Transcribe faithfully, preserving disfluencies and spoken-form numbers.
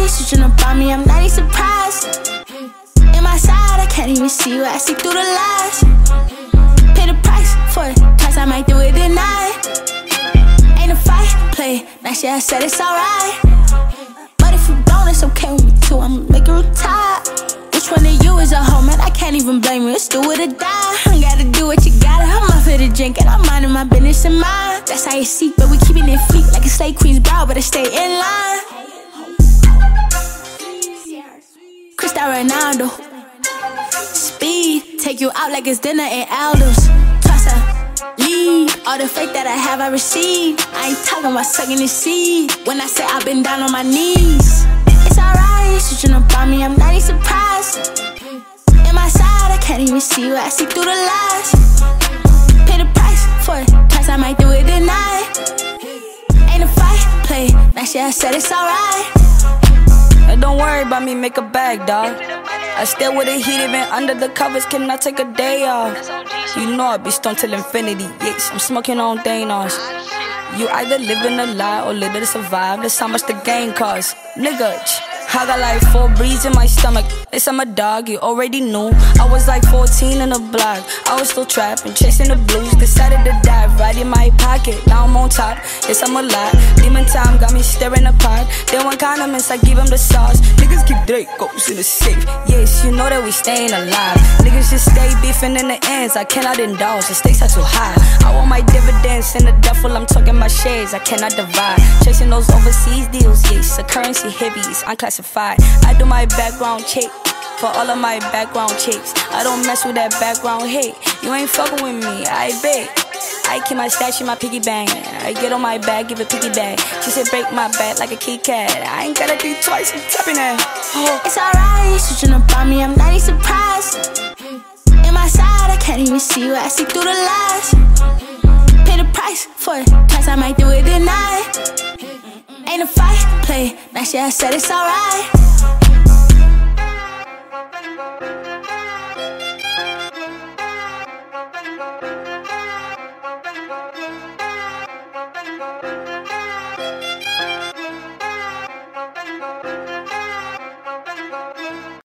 switching up on me, I'm not even surprised. In my side, I can't even see what I see through the lies. Pay the price for it, cause I might do it tonight. Ain't a fight, play, now shit I said it's alright. But if you don't, it's okay with me too, I'ma make it retire. Which one of you is a hoe, man? I can't even blame you, it's do it or die. I gotta do what you gotta, I'm off for the drink and I'm minding my business and mine. That's how you see, but we keeping it fleet like a slave queen's brow, but I stay in line. Cristiano Ronaldo, speed, take you out like it's dinner in Aldo's. Toss a lead, all the fake that I have I received. I ain't talking about sucking the seed. When I say I've been down on my knees, it's alright, switching up on me, I'm not even surprised. In my side, I can't even see what I see through the lies. Pay the price for it, cause I might do it tonight. Ain't a fight, play, now shit I said it's alright. And don't worry about me, make a bag, dawg. I still with the heat, even under the covers, cannot take a day off. You know I be stoned till infinity, yes, I'm smoking on Thanos. You either live in a lie or live to survive, that's how much the game costs. Nigga, I got like four breeds in my stomach. Yes, I'm a dog, you already knew. I was like fourteen in the block, I was still trapping, chasing the blues. Decided to dive right in my pocket, now I'm on top. Yes, I'm a lot, demon time got me staring apart. They want condiments, I give them the sauce. Niggas keep Dracos in the safe, yes, you know that we staying alive. Niggas just stay beefing in the ends, I cannot indulge, the stakes are too high. I want my dividends in the duffel, I'm talking my shades, I cannot divide. Chasing those overseas deals, yes, the currency heavies, unclassified. I do my background check for all of my background chicks. I don't mess with that background hate. You ain't fucking with me, I bet. I keep my stash in my piggy bank. I get on my bag, give a piggy bag. She said break my back like a Kit Kat. I ain't gotta think twice, I'm tapping that. Oh. It's alright, switching up on me, I'm not even surprised. In my side, I can't even see what I see through the lies. Pay the price for it, cause I might do it tonight. Ain't a fight, play, now shit I said it's alright.